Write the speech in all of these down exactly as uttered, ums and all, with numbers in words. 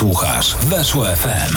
Słuchasz Weszło F M.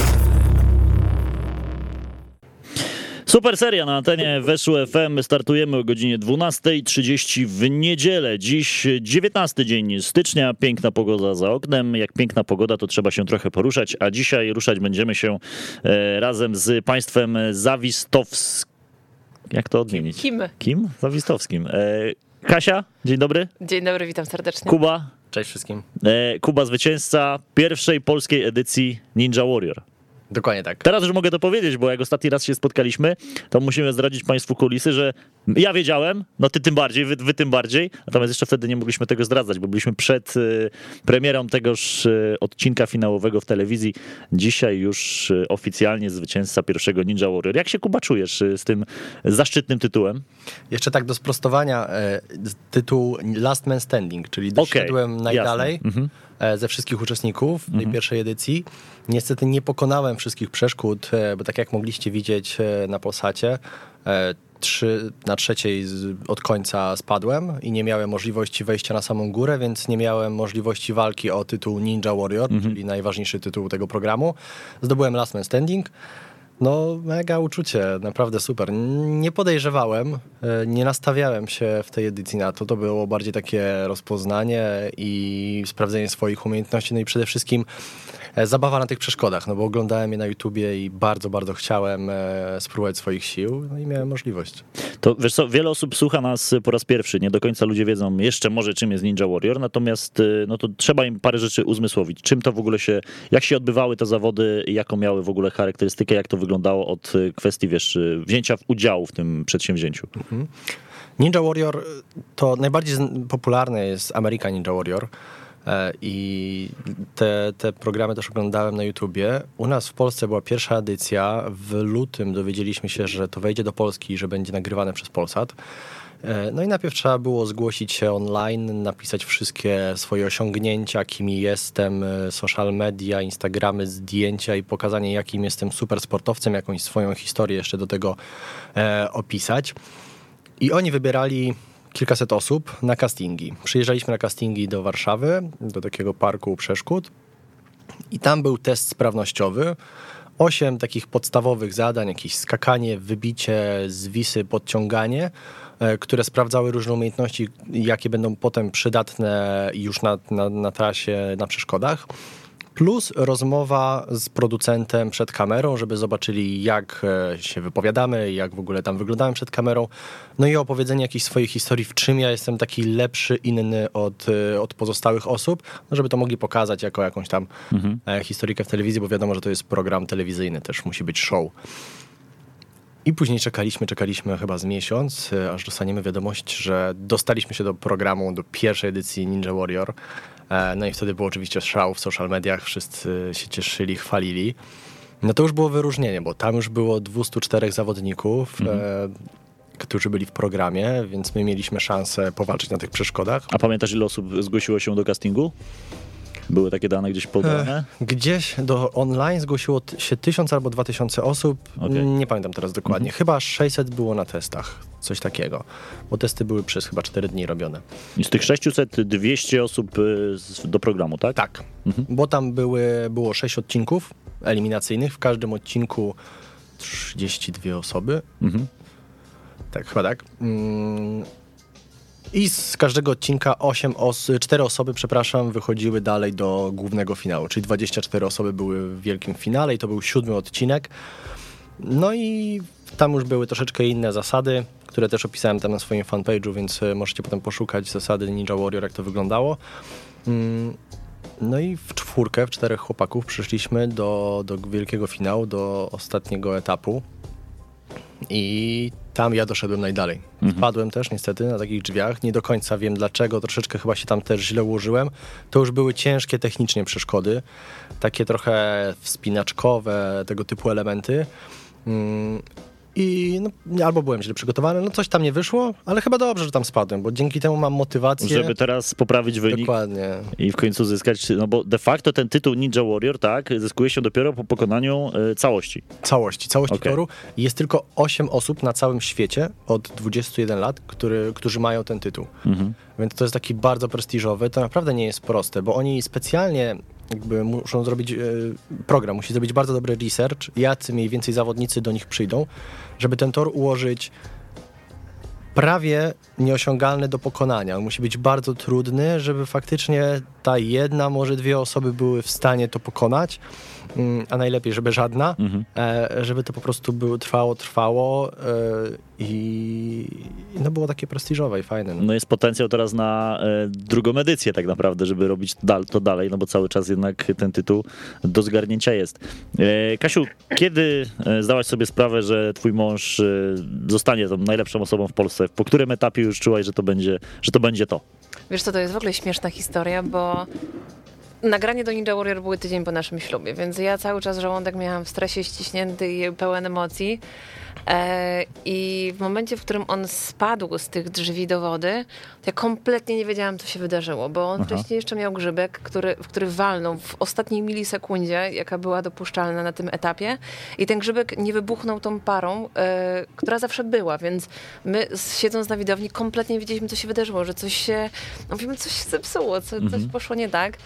Super seria na antenie Weszło F M. Startujemy o godzinie dwunasta trzydzieści w niedzielę. Dziś dziewiętnasty dzień stycznia. Piękna pogoda za oknem. Jak piękna pogoda, to trzeba się trochę poruszać, a dzisiaj ruszać będziemy się e, razem z państwem zawistowskim. Jak to odmienić? Kim? Kim? Zawistowskim. E, Kasia, dzień dobry. Dzień dobry, witam serdecznie. Kuba. Cześć wszystkim. E, Kuba, zwycięzca pierwszej polskiej edycji Ninja Warrior. Dokładnie tak. Teraz już mogę to powiedzieć, bo jak ostatni raz się spotkaliśmy, to musimy zdradzić państwu kulisy, że ja wiedziałem, no ty tym bardziej, wy, wy tym bardziej, natomiast jeszcze wtedy nie mogliśmy tego zdradzać, bo byliśmy przed y, premierą tegoż y, odcinka finałowego w telewizji. Dzisiaj już y, oficjalnie zwycięzca pierwszego Ninja Warrior. Jak się, Kuba, czujesz y, z tym zaszczytnym tytułem? Jeszcze tak do sprostowania, e, tytuł Last Man Standing, czyli doszedłem okay, najdalej mhm. ze wszystkich uczestników tej mhm. pierwszej edycji. Niestety nie pokonałem wszystkich przeszkód, bo tak jak mogliście widzieć na Polsacie, trzy, na trzeciej od końca spadłem i nie miałem możliwości wejścia na samą górę, więc nie miałem możliwości walki o tytuł Ninja Warrior, mhm. czyli najważniejszy tytuł tego programu. Zdobyłem Last Man Standing. No, mega uczucie, naprawdę super. Nie podejrzewałem, nie nastawiałem się w tej edycji na to. To było bardziej takie rozpoznanie i sprawdzenie swoich umiejętności, no i przede wszystkim zabawa na tych przeszkodach, no bo oglądałem je na YouTubie i bardzo, bardzo chciałem spróbować swoich sił, no i miałem możliwość. To wiesz co, wiele osób słucha nas po raz pierwszy, nie do końca ludzie wiedzą jeszcze może czym jest Ninja Warrior, natomiast no to trzeba im parę rzeczy uzmysłowić. Czym to w ogóle się, jak się odbywały te zawody, jaką miały w ogóle charakterystykę, jak to wyglądało od kwestii, wiesz, wzięcia udziału w tym przedsięwzięciu. Mhm. Ninja Warrior to najbardziej popularne jest American Ninja Warrior. I te, te programy też oglądałem na YouTubie. U nas w Polsce była pierwsza edycja. W lutym dowiedzieliśmy się, że to wejdzie do Polski i że będzie nagrywane przez Polsat. No i najpierw trzeba było zgłosić się online, napisać wszystkie swoje osiągnięcia, kim jestem, social media, Instagramy, zdjęcia i pokazanie, jakim jestem super sportowcem, jakąś swoją historię jeszcze do tego e, opisać. I oni wybierali kilkaset osób na castingi. Przyjeżdżaliśmy na castingi do Warszawy, do takiego parku przeszkód i tam był test sprawnościowy. Osiem takich podstawowych zadań, jakieś skakanie, wybicie, zwisy, podciąganie, które sprawdzały różne umiejętności, jakie będą potem przydatne już na, na, na trasie, na przeszkodach. Plus rozmowa z producentem przed kamerą, żeby zobaczyli, jak się wypowiadamy, jak w ogóle tam wyglądamy przed kamerą. No i opowiedzenie jakiejś swojej historii, w czym ja jestem taki lepszy, inny od, od pozostałych osób, no żeby to mogli pokazać jako jakąś tam mhm. historykę w telewizji, bo wiadomo, że to jest program telewizyjny, też musi być show. I później czekaliśmy, czekaliśmy chyba z miesiąc, aż dostaniemy wiadomość, że dostaliśmy się do programu, do pierwszej edycji Ninja Warrior. No i wtedy było oczywiście szał w social mediach, wszyscy się cieszyli, chwalili. No to już było wyróżnienie, bo tam już było dwieście cztery zawodników, mhm. e, którzy byli w programie, więc my mieliśmy szansę powalczyć na tych przeszkodach. A pamiętasz, ile osób zgłosiło się do castingu? Były takie dane gdzieś podane? Gdzieś do online zgłosiło się tysiąc albo dwa tysiące osób. Okay. Nie pamiętam teraz dokładnie. Mhm. Chyba sześćset było na testach. Coś takiego. Bo testy były przez chyba cztery dni robione. I z tych sześćset dwieście osób do programu, tak? Tak. Mhm. Bo tam były, było sześć odcinków eliminacyjnych. W każdym odcinku trzydzieści dwie osoby. Mhm. Tak, chyba tak. Mm. I z każdego odcinka osiem os- cztery osoby, przepraszam, wychodziły dalej do głównego finału, czyli dwadzieścia cztery osoby były w wielkim finale i to był siódmy odcinek. No i tam już były troszeczkę inne zasady, które też opisałem tam na swoim fanpage'u, więc możecie potem poszukać zasady Ninja Warrior, jak to wyglądało. No i w czwórkę, w czterech chłopaków przyszliśmy do, do wielkiego finału, do ostatniego etapu. I tam ja doszedłem najdalej. Mhm. Wpadłem też niestety na takich drzwiach. Nie do końca wiem dlaczego, troszeczkę chyba się tam też źle ułożyłem. To już były ciężkie technicznie przeszkody, takie trochę wspinaczkowe, tego typu elementy. Mm. I no, albo byłem źle przygotowany, no coś tam nie wyszło, ale chyba dobrze, że tam spadłem, bo dzięki temu mam motywację. Żeby teraz poprawić wynik. Dokładnie. I w końcu zyskać, no bo de facto ten tytuł Ninja Warrior, tak, zyskuje się dopiero po pokonaniu y, całości. Całości, całości okay. toru. Jest tylko osiem osób na całym świecie od dwudziestu jeden lat, który, którzy mają ten tytuł. Mhm. Więc to jest taki bardzo prestiżowy, to naprawdę nie jest proste, bo oni specjalnie jakby muszą zrobić e, program, musi zrobić bardzo dobry research, jacy mniej więcej zawodnicy do nich przyjdą, żeby ten tor ułożyć prawie nieosiągalny do pokonania. On musi być bardzo trudny, żeby faktycznie ta jedna, może dwie osoby były w stanie to pokonać, a najlepiej, żeby żadna, mhm. żeby to po prostu było, trwało, trwało i no było takie prestiżowe i fajne. No, no jest potencjał teraz na e, drugą edycję tak naprawdę, żeby robić dal, to dalej, no bo cały czas jednak ten tytuł do zgarnięcia jest. E, Kasiu, kiedy zdałaś sobie sprawę, że twój mąż e, zostanie tą najlepszą osobą w Polsce? Po którym etapie już czułaś, że to będzie, że to będzie to? Wiesz co, to jest w ogóle śmieszna historia, bo nagranie do Ninja Warrior były tydzień po naszym ślubie, więc ja cały czas żołądek miałam w stresie, ściśnięty i pełen emocji. E, I w momencie, w którym on spadł z tych drzwi do wody, to ja kompletnie nie wiedziałam, co się wydarzyło, bo on Aha. wcześniej jeszcze miał grzybek, który, w który walnął w ostatniej milisekundzie, jaka była dopuszczalna na tym etapie, i ten grzybek nie wybuchnął tą parą, e, która zawsze była, więc my siedząc na widowni kompletnie nie wiedzieliśmy, co się wydarzyło, że coś się, no mówimy, coś się zepsuło, co, coś mhm. poszło nie tak.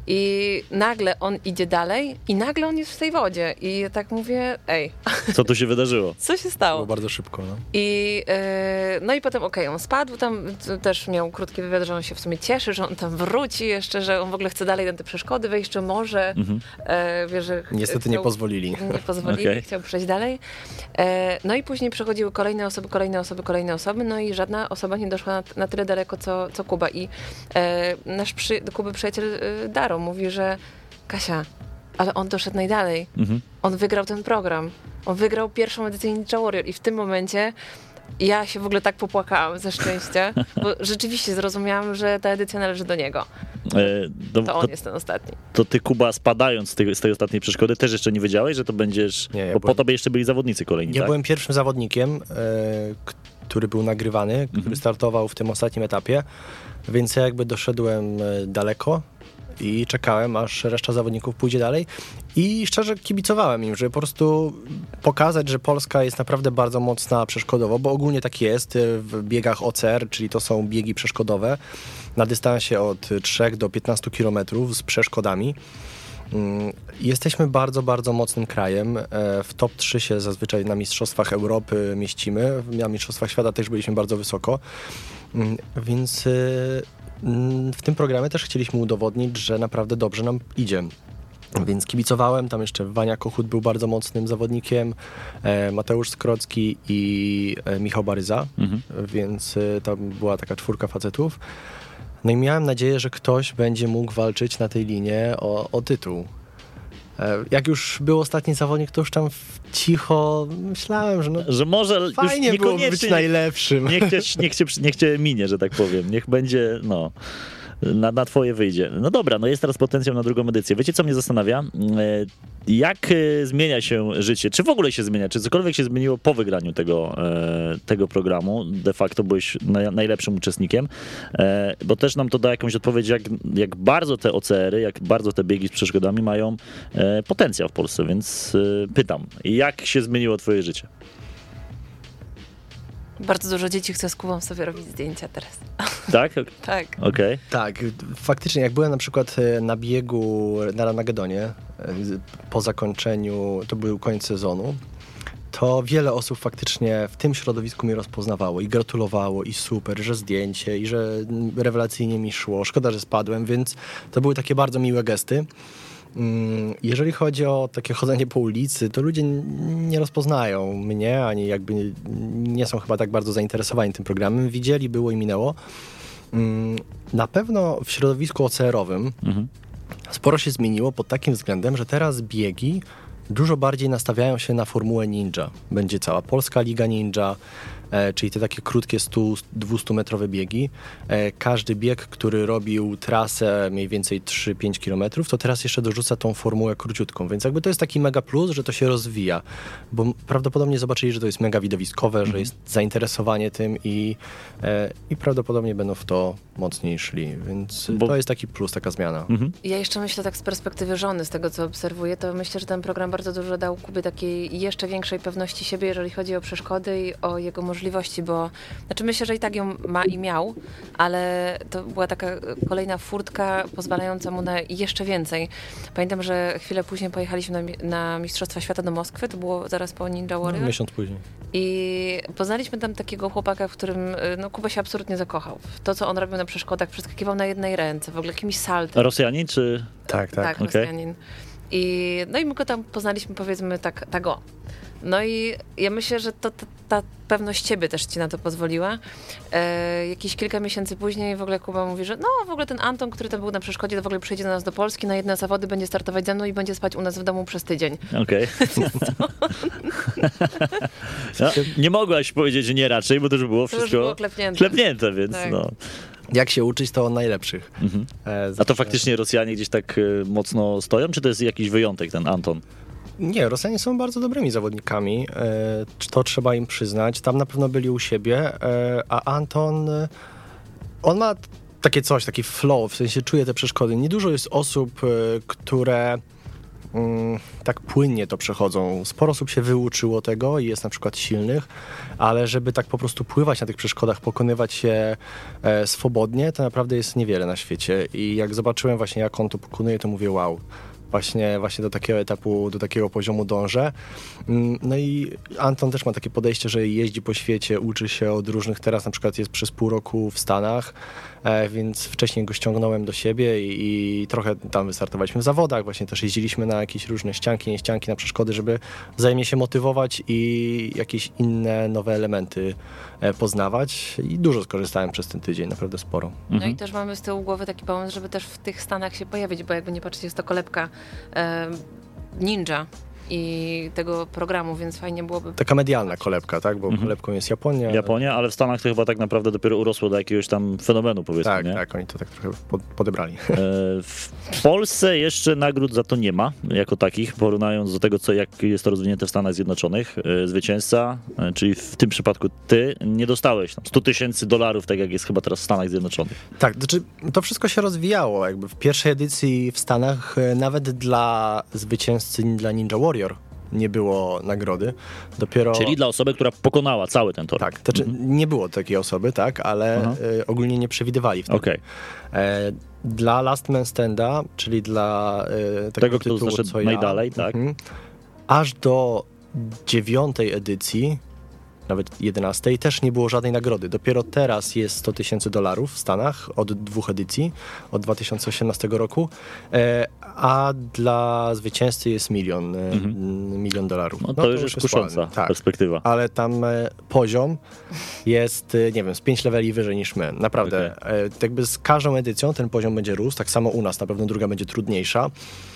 I nagle on idzie dalej i nagle on jest w tej wodzie. I ja tak mówię, ej. Co tu się wydarzyło? Co się stało? Było bardzo szybko, no. I, yy, no i potem okej, okay, on spadł tam, też miał krótki wywiad, że on się w sumie cieszy, że on tam wróci jeszcze, że on w ogóle chce dalej na te przeszkody wejść, że może. Mhm. E, wie, że Niestety chciał, nie pozwolili. Nie pozwolili, okay. Chciał przejść dalej. E, no i później przechodziły kolejne osoby, kolejne osoby, kolejne osoby, no i żadna osoba nie doszła na, na tyle daleko, co, co Kuba. I e, nasz przy, Kuby przyjaciel e, Daro mówi, że Kasia, ale on doszedł najdalej. Mhm. On wygrał ten program. On wygrał pierwszą edycję Ninja Warrior i w tym momencie ja się w ogóle tak popłakałam ze szczęścia, bo rzeczywiście zrozumiałam, że ta edycja należy do niego. E, do, to on to, jest ten ostatni. To ty, Kuba, spadając z tej, z tej ostatniej przeszkody, też jeszcze nie wiedziałeś, że to będziesz... Nie, ja bo byłem, po tobie jeszcze byli zawodnicy kolejni, Ja tak? byłem pierwszym zawodnikiem, e, który był nagrywany, mhm. który startował w tym ostatnim etapie, więc ja jakby doszedłem daleko i czekałem, aż reszta zawodników pójdzie dalej i szczerze kibicowałem im, żeby po prostu pokazać, że Polska jest naprawdę bardzo mocna przeszkodowo, bo ogólnie tak jest w biegach O C R, czyli to są biegi przeszkodowe na dystansie od trzech do piętnastu kilometrów z przeszkodami. Jesteśmy bardzo, bardzo mocnym krajem. W top trzy się zazwyczaj na Mistrzostwach Europy mieścimy. Na Mistrzostwach Świata też byliśmy bardzo wysoko, więc w tym programie też chcieliśmy udowodnić, że naprawdę dobrze nam idzie. Więc kibicowałem, tam jeszcze Wania Kochut był bardzo mocnym zawodnikiem, Mateusz Skrocki i Michał Baryza, mhm. więc tam była taka czwórka facetów. No i miałem nadzieję, że ktoś będzie mógł walczyć na tej linie o, o tytuł. Jak już był ostatni zawodnik, to już tam cicho myślałem, że, no, że może fajnie już było być najlepszym. Niech cię, niech, cię, niech cię minie, że tak powiem. Niech będzie, no, na, na twoje wyjdzie. No dobra, no jest teraz potencjał na drugą edycję. Wiecie, co mnie zastanawia? Jak zmienia się życie? Czy w ogóle się zmienia? Czy cokolwiek się zmieniło po wygraniu tego, tego programu? De facto byłeś najlepszym uczestnikiem, bo też nam to da jakąś odpowiedź, jak, jak bardzo te O C R-y, jak bardzo te biegi z przeszkodami mają potencjał w Polsce, więc pytam, jak się zmieniło twoje życie? Bardzo dużo dzieci chce z Kubą sobie robić zdjęcia teraz. Tak? Tak. Okay. Tak, faktycznie jak byłem na przykład na biegu na Armagedonie po zakończeniu, to był koniec sezonu, to wiele osób faktycznie w tym środowisku mnie rozpoznawało i gratulowało i super, że zdjęcie i że rewelacyjnie mi szło. Szkoda, że spadłem, więc to były takie bardzo miłe gesty. Jeżeli chodzi o takie chodzenie po ulicy, to ludzie nie rozpoznają mnie, ani jakby nie są chyba tak bardzo zainteresowani tym programem. Widzieli, było i minęło. Na pewno w środowisku O C R-owym mhm. sporo się zmieniło pod takim względem, że teraz biegi dużo bardziej nastawiają się na formułę ninja. Będzie cała Polska Liga Ninja, e, czyli te takie krótkie sto do dwustu metrowe biegi. E, każdy bieg, który robił trasę mniej więcej trzy do pięciu kilometrów, to teraz jeszcze dorzuca tą formułę króciutką, więc jakby to jest taki mega plus, że to się rozwija, bo prawdopodobnie zobaczyli, że to jest mega widowiskowe, mhm. że jest zainteresowanie tym i, e, i prawdopodobnie będą w to mocniej szli, więc bo... to jest taki plus, taka zmiana. Mhm. Ja jeszcze myślę tak z perspektywy żony, z tego co obserwuję, to myślę, że ten program bardzo dużo dał Kubie takiej jeszcze większej pewności siebie, jeżeli chodzi o przeszkody i o jego możliwości, bo znaczy myślę, że i tak ją ma i miał, ale to była taka kolejna furtka pozwalająca mu na jeszcze więcej. Pamiętam, że chwilę później pojechaliśmy na, na Mistrzostwa Świata do Moskwy, to było zaraz po Ninja Warrior. No, miesiąc później. I poznaliśmy tam takiego chłopaka, w którym no, Kuba się absolutnie zakochał. W to, co on robił na przeszkodach, przeskakiwał na jednej ręce, w ogóle jakimiś saltem. Rosjanin czy... Tak, tak. Tak, Okay. Rosjanin. I, no i my go tam poznaliśmy, powiedzmy, tak, tak o. No i ja myślę, że to, ta, ta pewność ciebie też ci na to pozwoliła. E, jakieś kilka miesięcy później w ogóle Kuba mówi, że no w ogóle ten Anton, który tam był na przeszkodzie, to w ogóle przyjdzie do nas do Polski, na jedne zawody będzie startować ze mną i będzie spać u nas w domu przez tydzień. Okej. Okay. No, nie mogłaś powiedzieć, że nie raczej, bo to już było wszystko to już było klepnięte. klepnięte, więc Tak. no. Jak się uczyć, to od najlepszych. Mhm. E, A to faktycznie Rosjanie gdzieś tak y, mocno stoją, czy to jest jakiś wyjątek, ten Anton? Nie, Rosjanie są bardzo dobrymi zawodnikami, e, to trzeba im przyznać. Tam na pewno byli u siebie, e, a Anton, e, on ma takie coś, taki flow, w sensie czuje te przeszkody. Niedużo jest osób, e, które mm, tak płynnie to przechodzą. Sporo osób się wyuczyło tego i jest na przykład silnych, ale żeby tak po prostu pływać na tych przeszkodach, pokonywać się e, swobodnie, to naprawdę jest niewiele na świecie. I jak zobaczyłem właśnie, jak on to pokonuje, to mówię wow. Właśnie, właśnie do takiego etapu, do takiego poziomu dążę. No i Anton też ma takie podejście, że jeździ po świecie, uczy się od różnych, teraz na przykład jest przez pół roku w Stanach, więc wcześniej go ściągnąłem do siebie i, i trochę tam wystartowaliśmy w zawodach, właśnie też jeździliśmy na jakieś różne ścianki, nie ścianki, na przeszkody, żeby wzajemnie się motywować i jakieś inne, nowe elementy poznawać i dużo skorzystałem przez ten tydzień, naprawdę sporo. No Mhm. i też mamy z tyłu głowy taki pomysł, żeby też w tych Stanach się pojawić, bo jakby nie patrzeć, jest to kolebka e, ninja i tego programu, więc fajnie byłoby... Taka medialna kolebka, tak? Bo Mhm. kolebką jest Japonia. Japonia, ale w Stanach to chyba tak naprawdę dopiero urosło do jakiegoś tam fenomenu, powiedzmy, Tak, nie? tak, oni to tak trochę pod, podebrali. E, W Polsce jeszcze nagród za to nie ma, jako takich, porównując do tego, co, jak jest to rozwinięte w Stanach Zjednoczonych. E, Zwycięzca, e, czyli w tym przypadku ty, nie dostałeś tam sto tysięcy dolarów, tak jak jest chyba teraz w Stanach Zjednoczonych. Tak, znaczy to wszystko się rozwijało. Jakby w pierwszej edycji w Stanach e, nawet dla zwycięzcy, dla Ninja Warrior nie było nagrody. Dopiero... Czyli dla osoby, która pokonała cały ten tor. Tak, znaczy nie było takiej osoby, tak, ale Aha. e, ogólnie nie przewidywali wtedy. Okej. E, dla Last Man Standa, czyli dla e, takiego Tego, kto tytułu, zaszedł co ja, najdalej, tak. mhm, aż do dziewiątej edycji, nawet jedenastej, też nie było żadnej nagrody. Dopiero teraz jest sto tysięcy dolarów w Stanach od dwóch edycji, od dwa tysiące osiemnastego roku, e, a dla zwycięzcy jest milion, e, Mhm. milion dolarów. No to już jest kusząca ładnie, tak. perspektywa. Ale tam e, poziom jest, e, nie wiem, z pięć leveli wyżej niż my. Naprawdę. E, jakby z każdą edycją ten poziom będzie rósł, tak samo u nas, na pewno druga będzie trudniejsza.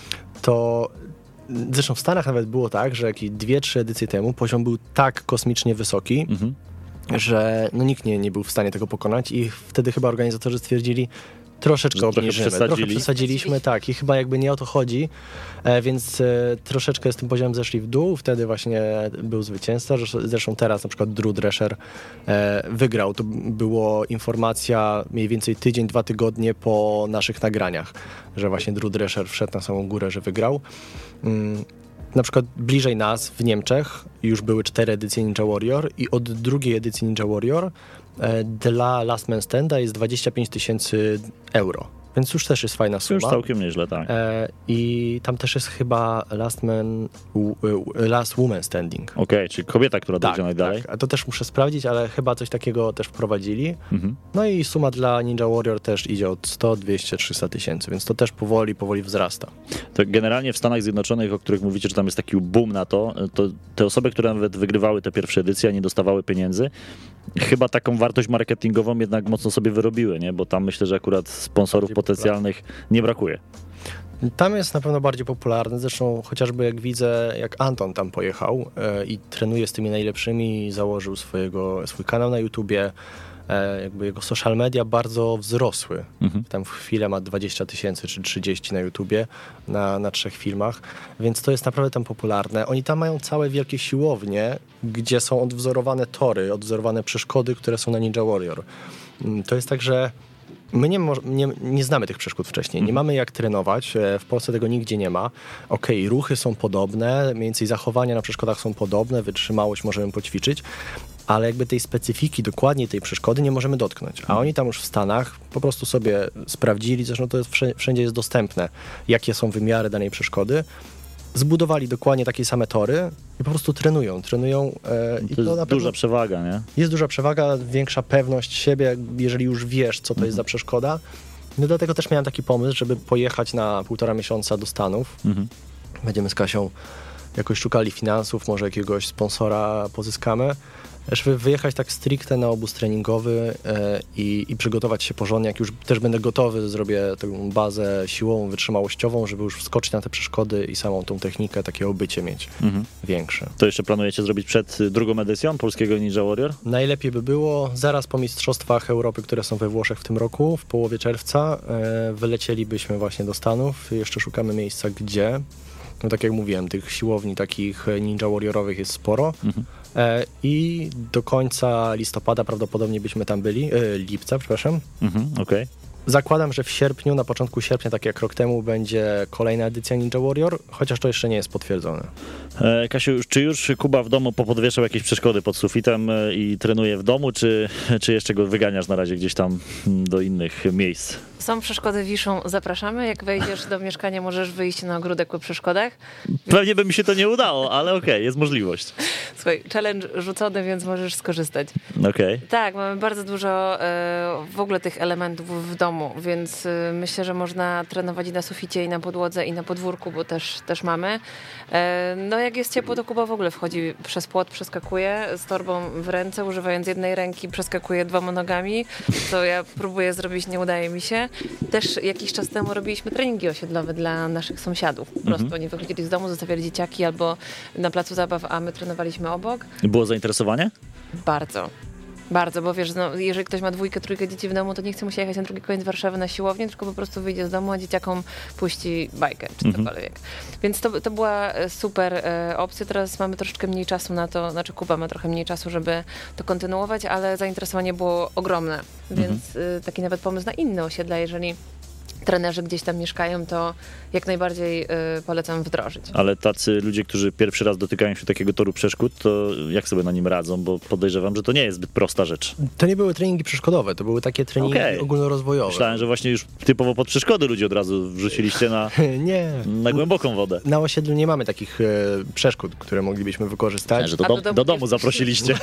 To zresztą w Stanach nawet było tak, że jakieś dwie, trzy edycje temu poziom był tak kosmicznie wysoki, Mhm. że no nikt nie, nie był w stanie tego pokonać i wtedy chyba organizatorzy stwierdzili, troszeczkę Że trochę obniżymy, przesadzili. trochę przesadziliśmy, tak, i chyba jakby nie o to chodzi, e, więc e, troszeczkę z tym poziomem zeszli w dół, wtedy właśnie był zwycięzca, zresztą teraz na przykład Drew Drescher e, wygrał, to było informacja mniej więcej tydzień, dwa tygodnie po naszych nagraniach, że właśnie Drew Drescher wszedł na samą górę, że wygrał. Mm. Na przykład bliżej nas w Niemczech już były cztery edycje Ninja Warrior i od drugiej edycji Ninja Warrior e, dla Last Man Standa jest dwadzieścia pięć tysięcy euro. Więc już też jest fajna To już suma. całkiem nieźle, tak. E, I tam też jest chyba Last Man, w, w, Last Woman Standing. Okej, czyli kobieta, która dojdzie najdalej. tak. A to też muszę sprawdzić, ale chyba coś takiego też wprowadzili. Mhm. No i suma dla Ninja Warrior też idzie od sto, dwieście, trzysta tysięcy, więc to też powoli, powoli wzrasta. To generalnie w Stanach Zjednoczonych, o których mówicie, że tam jest taki boom na to, to te osoby, które nawet wygrywały te pierwsze edycje, a nie dostawały pieniędzy, chyba taką wartość marketingową jednak mocno sobie wyrobiły, nie? Bo tam myślę, że akurat sponsorów Bardziej potencjalnych nie brakuje. Tam jest na pewno bardziej popularny, zresztą chociażby jak widzę, jak Anton tam pojechał e, i trenuje z tymi najlepszymi, założył swojego, swój kanał na YouTubie, e, jakby jego social media bardzo wzrosły. Mhm. Tam w chwilę ma dwadzieścia tysięcy czy trzydzieści na YouTubie, na, na trzech filmach, więc to jest naprawdę tam popularne. Oni tam mają całe wielkie siłownie, gdzie są odwzorowane tory, odwzorowane przeszkody, które są na Ninja Warrior. Mm, To jest tak, że My nie, nie, nie znamy tych przeszkód wcześniej, nie mamy jak trenować, w Polsce tego nigdzie nie ma. Okej, okay, ruchy są podobne, mniej więcej zachowania na przeszkodach są podobne, wytrzymałość możemy poćwiczyć, ale jakby tej specyfiki, dokładnie tej przeszkody nie możemy dotknąć. A oni tam już w Stanach po prostu sobie sprawdzili, zresztą to jest, wszędzie jest dostępne, jakie są wymiary danej przeszkody, zbudowali dokładnie takie same tory i po prostu trenują, trenują. E, to i jest to na pewno duża przewaga, nie? Jest duża przewaga, większa pewność siebie, jeżeli już wiesz, co to jest za przeszkoda. No dlatego też miałem taki pomysł, żeby pojechać na półtora miesiąca do Stanów. Mhm. Będziemy z Kasią jakoś szukali finansów, może jakiegoś sponsora pozyskamy, żeby wyjechać tak stricte na obóz treningowy e, i, i przygotować się porządnie. Jak już też będę gotowy, zrobię taką bazę siłową, wytrzymałościową, żeby już wskoczyć na te przeszkody i samą tą technikę, takie obycie mieć mhm. większe. To jeszcze planujecie zrobić przed drugą edycją Polskiego Ninja Warrior? Najlepiej by było zaraz po Mistrzostwach Europy, które są we Włoszech w tym roku, w połowie czerwca, e, wylecielibyśmy właśnie do Stanów. Jeszcze szukamy miejsca, gdzie. No tak jak mówiłem, tych siłowni takich ninja warriorowych jest sporo mhm. e, i do końca listopada prawdopodobnie byśmy tam byli, e, lipca, przepraszam. Mhm, okej. Okay. Zakładam, że w sierpniu, na początku sierpnia, tak jak rok temu, będzie kolejna edycja Ninja Warrior, chociaż to jeszcze nie jest potwierdzone. E, Kasiu, czy już Kuba w domu popodwieszał jakieś przeszkody pod sufitem i trenuje w domu, czy, czy jeszcze go wyganiasz na razie gdzieś tam do innych miejsc? Są przeszkody, wiszą, zapraszamy. Jak wejdziesz do mieszkania, możesz wyjść na ogródek po przeszkodach. Pewnie by mi się to nie udało, ale okej, okay, jest możliwość. Słuchaj, challenge rzucony, więc możesz skorzystać. Okej. Okay. Tak, mamy bardzo dużo e, w ogóle tych elementów w domu, więc e, myślę, że można trenować i na suficie, i na podłodze, i na podwórku, bo też, też mamy. E, no jak jest ciepło, to Kuba w ogóle wchodzi przez płot, przeskakuje z torbą w ręce, używając jednej ręki, przeskakuje dwoma nogami, co ja próbuję zrobić, nie udaje mi się. Też jakiś czas temu robiliśmy treningi osiedlowe dla naszych sąsiadów. Po prostu mhm. oni wychodzili z domu, zostawiali dzieciaki albo na placu zabaw, a my trenowaliśmy obok. Było zainteresowanie? Bardzo. Bardzo, bo wiesz, no, jeżeli ktoś ma dwójkę, trójkę dzieci w domu, to nie chce mu się jechać na drugi koniec Warszawy na siłownię, tylko po prostu wyjdzie z domu, a dzieciakom puści bajkę czy mhm. cokolwiek. Więc to, to była super e, opcja. Teraz mamy troszeczkę mniej czasu na to, znaczy Kuba ma trochę mniej czasu, żeby to kontynuować, ale zainteresowanie było ogromne. Więc mhm. e, taki nawet pomysł na inne osiedla, jeżeli trenerzy gdzieś tam mieszkają, to jak najbardziej y, polecam wdrożyć. Ale tacy ludzie, którzy pierwszy raz dotykają się takiego toru przeszkód, to jak sobie na nim radzą? Bo podejrzewam, że to nie jest zbyt prosta rzecz. To nie były treningi przeszkodowe, to były takie treningi okay. ogólnorozwojowe. Myślałem, że właśnie już typowo pod przeszkody ludzi od razu wrzuciliście na, nie. na głęboką wodę. Na osiedlu nie mamy takich e, przeszkód, które moglibyśmy wykorzystać. A, że do, do, do, domu, do domu zaprosiliście.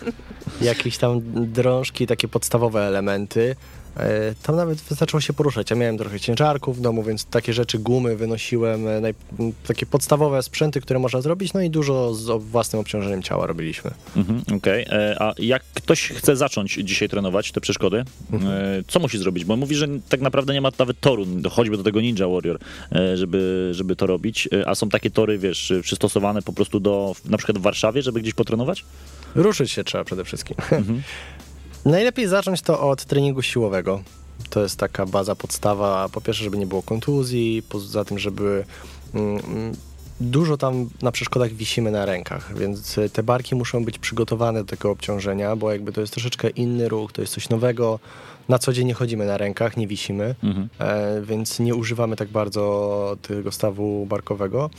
Jakieś tam drążki, takie podstawowe elementy. Tam nawet wystarczyło się poruszać. Ja miałem trochę ciężarków w domu, więc takie rzeczy, gumy wynosiłem, naj... takie podstawowe sprzęty, które można zrobić, no i dużo z własnym obciążeniem ciała robiliśmy. Mhm, okej. Okay. A jak ktoś chce zacząć dzisiaj trenować te przeszkody, mhm. co musi zrobić? Bo mówi, że tak naprawdę nie ma nawet toru, choćby do tego Ninja Warrior, żeby, żeby to robić, a są takie tory, wiesz, przystosowane po prostu do, na przykład w Warszawie, żeby gdzieś potrenować? Ruszyć się trzeba przede wszystkim. Mhm. Najlepiej zacząć to od treningu siłowego. To jest taka baza, podstawa. Po pierwsze, żeby nie było kontuzji, poza tym, żeby mm, dużo tam na przeszkodach wisimy na rękach, więc te barki muszą być przygotowane do tego obciążenia, bo jakby to jest troszeczkę inny ruch, to jest coś nowego. Na co dzień nie chodzimy na rękach, nie wisimy, mhm. e, więc nie używamy tak bardzo tego stawu barkowego.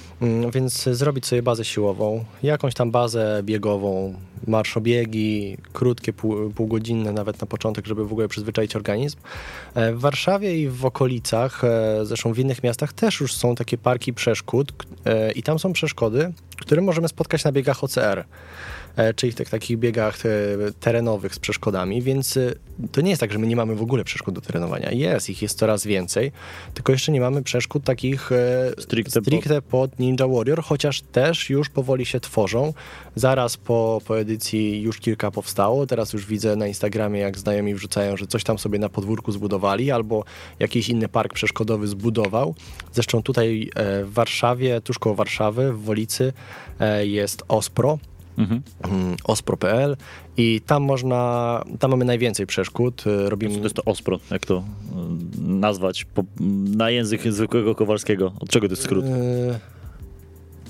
Więc zrobić sobie bazę siłową, jakąś tam bazę biegową, marszobiegi, krótkie, pół, półgodzinne nawet na początek, żeby w ogóle przyzwyczaić organizm. W Warszawie i w okolicach, zresztą w innych miastach też już są takie parki przeszkód i tam są przeszkody, które możemy spotkać na biegach O C R. Czyli w tych takich biegach terenowych z przeszkodami, więc to nie jest tak, że my nie mamy w ogóle przeszkód do trenowania. Jest, ich jest coraz więcej, tylko jeszcze nie mamy przeszkód takich stricte, stricte pod Ninja Warrior, chociaż też już powoli się tworzą. Zaraz po, po edycji już kilka powstało, teraz już widzę na Instagramie, jak znajomi wrzucają, że coś tam sobie na podwórku zbudowali, albo jakiś inny park przeszkodowy zbudował. Zresztą tutaj w Warszawie, tuż koło Warszawy, w Wolicy jest Ospro, Mhm. Ospro kropka p l i tam można, tam mamy najwięcej przeszkód. Robimy... To jest to Ospro, jak to nazwać po, na język zwykłego Kowalskiego? Od czego to jest skrót?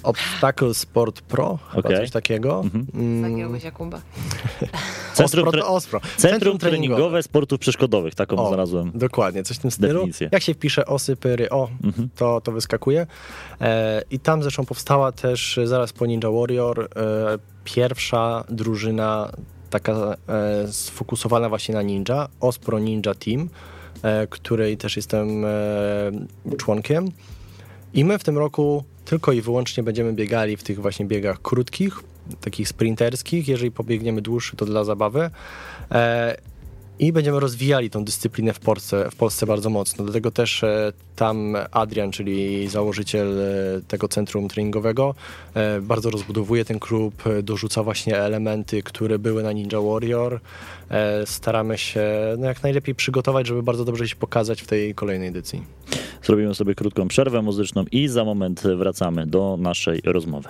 Obstacle Sport Pro, chyba Okay. coś takiego. Mhm. Mm, Zagiąłeś Jakuba. Centrum, Ospro tre- to Ospro. Centrum treningowe sportów przeszkodowych, taką O, znalazłem. Dokładnie, coś w tym stylu. Definicję. Jak się wpisze osy, pyry, o, Mhm. to, to wyskakuje. E, I tam zresztą powstała też e, zaraz po Ninja Warrior e, pierwsza drużyna taka e, sfokusowana właśnie na ninja, Ospro Ninja Team, e, której też jestem e, członkiem. I my w tym roku tylko i wyłącznie będziemy biegali w tych właśnie biegach krótkich, takich sprinterskich. Jeżeli pobiegniemy dłuższy, to dla zabawy. E, I będziemy rozwijali tą dyscyplinę w Polsce, w Polsce bardzo mocno. Dlatego też e, tam Adrian, czyli założyciel e, tego centrum treningowego, e, bardzo rozbudowuje ten klub, e, dorzuca właśnie elementy, które były na Ninja Warrior. E, staramy się no, jak najlepiej przygotować, żeby bardzo dobrze się pokazać w tej kolejnej edycji. Zrobimy sobie krótką przerwę muzyczną i za moment wracamy do naszej rozmowy.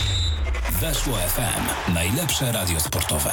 Weszło F M. Najlepsze radio sportowe.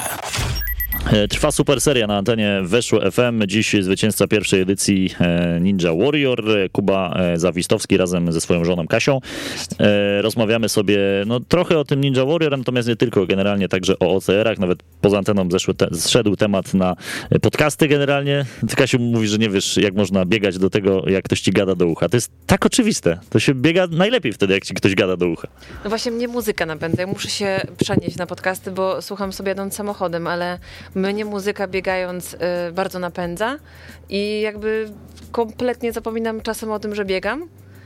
Trwa super seria na antenie Weszło F M. Dziś zwycięzca pierwszej edycji Ninja Warrior, Kuba Zawistowski razem ze swoją żoną Kasią. Rozmawiamy sobie no, trochę o tym Ninja Warrior, natomiast nie tylko, generalnie także o O C R-ach. Nawet poza anteną zeszły te, zszedł temat na podcasty generalnie. Ty, Kasiu, mówisz, że nie wiesz, jak można biegać do tego, jak ktoś ci gada do ucha. To jest tak oczywiste. To się biega najlepiej wtedy, jak ci ktoś gada do ucha. No właśnie mnie muzyka napędza. Ja muszę się przenieść na podcasty, bo słucham sobie jadąc samochodem, ale mnie muzyka biegając y, bardzo napędza i jakby kompletnie zapominam czasem o tym, że biegam.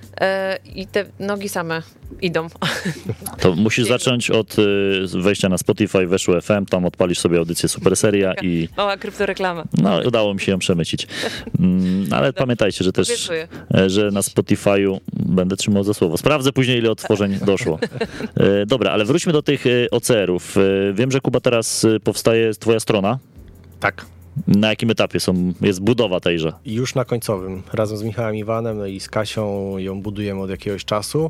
I te nogi same idą. To musisz zacząć od wejścia na Spotify, Weszło F M, tam odpalisz sobie audycję Super Seria i... Mała kryptoreklama. No, udało mi się ją przemycić. Ale pamiętajcie, że też, że na Spotify'u będę trzymał za słowo. Sprawdzę później, ile odtworzeń doszło. Dobra, ale wróćmy do tych O C R-ów. Wiem, że Kuba, teraz powstaje twoja strona. Tak. Na jakim etapie są, jest budowa tejże? Już na końcowym. Razem z Michałem Iwanem no i z Kasią ją budujemy od jakiegoś czasu.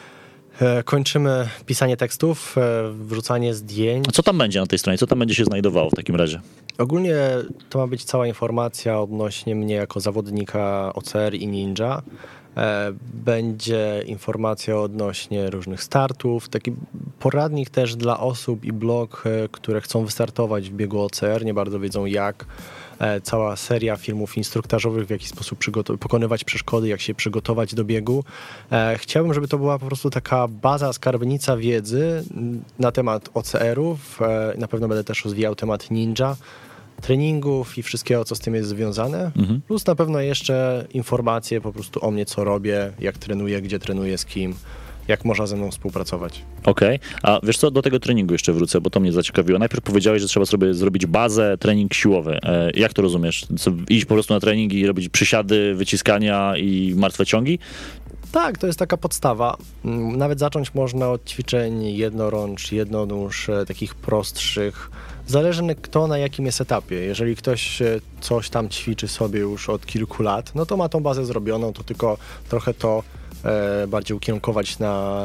E, kończymy pisanie tekstów, e, wrzucanie zdjęć. A co tam będzie na tej stronie? Co tam będzie się znajdowało w takim razie? Ogólnie to ma być cała informacja odnośnie mnie jako zawodnika O C R i ninja. E, będzie informacja odnośnie różnych startów, taki poradnik też dla osób i blog, e, które chcą wystartować w biegu O C R, nie bardzo wiedzą jak. E, cała seria filmów instruktażowych, w jaki sposób przygotow- pokonywać przeszkody, jak się przygotować do biegu. E, chciałbym, żeby to była po prostu taka baza, skarbnica wiedzy na temat O C R-ów. E, na pewno będę też rozwijał temat ninja, treningów i wszystkiego, co z tym jest związane. Mhm. Plus na pewno jeszcze informacje po prostu o mnie, co robię, jak trenuję, gdzie trenuję, z kim, jak można ze mną współpracować. Okej, okay. A wiesz co, do tego treningu jeszcze wrócę, bo to mnie zaciekawiło. Najpierw powiedziałeś, że trzeba sobie zrobić bazę, trening siłowy. E, jak to rozumiesz? Co, iść po prostu na trening i robić przysiady, wyciskania i martwe ciągi? Tak, to jest taka podstawa. Nawet zacząć można od ćwiczeń jednorącz, jednonóż, takich prostszych. Zależy kto na jakim jest etapie. Jeżeli ktoś coś tam ćwiczy sobie już od kilku lat, no to ma tą bazę zrobioną, to tylko trochę to e, bardziej ukierunkować na,